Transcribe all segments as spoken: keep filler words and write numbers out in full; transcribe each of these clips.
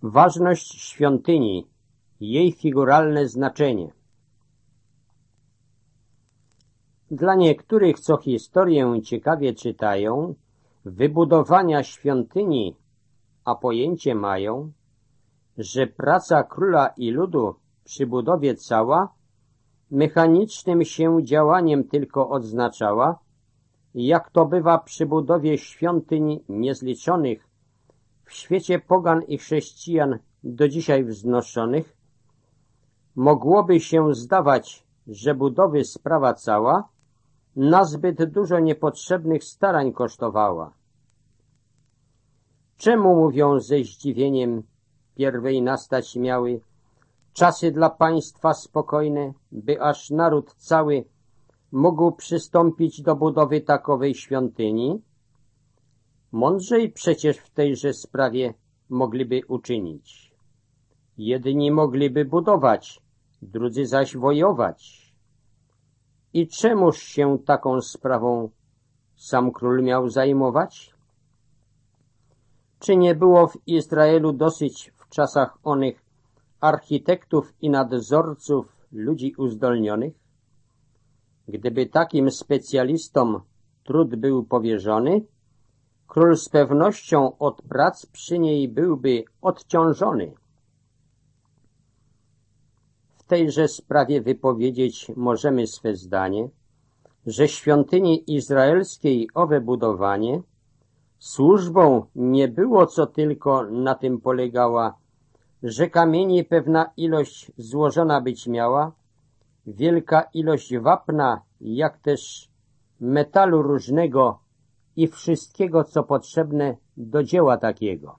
Ważność świątyni, jej figuralne znaczenie. Dla niektórych, co historię ciekawie czytają, wybudowania świątyni, a pojęcie mają, że praca króla i ludu przy budowie cała mechanicznym się działaniem tylko odznaczała, jak to bywa przy budowie świątyń niezliczonych w świecie pogan i chrześcijan do dzisiaj wznoszonych, mogłoby się zdawać, że budowy sprawa cała nazbyt dużo niepotrzebnych starań kosztowała. Czemu, mówią ze zdziwieniem, pierwej nastać miały czasy dla państwa spokojne, by aż naród cały mógł przystąpić do budowy takowej świątyni? Mądrzej przecież w tejże sprawie mogliby uczynić. Jedni mogliby budować, drudzy zaś wojować. I czemuż się taką sprawą sam król miał zajmować? Czy nie było w Izraelu dosyć w czasach onych architektów i nadzorców ludzi uzdolnionych? Gdyby takim specjalistom trud był powierzony, król z pewnością od prac przy niej byłby odciążony. W tejże sprawie wypowiedzieć możemy swe zdanie, że świątyni izraelskiej owe budowanie służbą nie było, co tylko na tym polegała, że kamieni pewna ilość złożona być miała, wielka ilość wapna, jak też metalu różnego i wszystkiego, co potrzebne do dzieła takiego.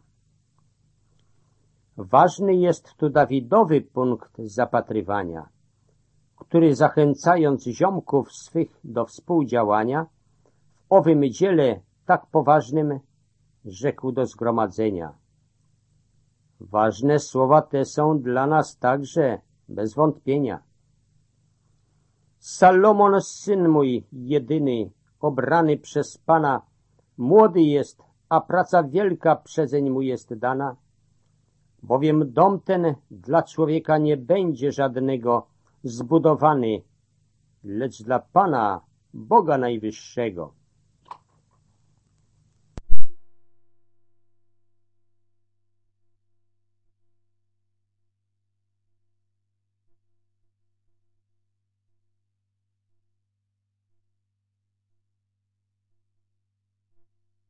Ważny jest tu Dawidowy punkt zapatrywania, który zachęcając ziomków swych do współdziałania w owym dziele tak poważnym rzekł do zgromadzenia. Ważne słowa te są dla nas także, bez wątpienia. Salomon, syn mój jedyny, obrany przez Pana, młody jest, a praca wielka przezeń mu jest dana, bowiem dom ten dla człowieka nie będzie żadnego zbudowany, lecz dla Pana, Boga Najwyższego.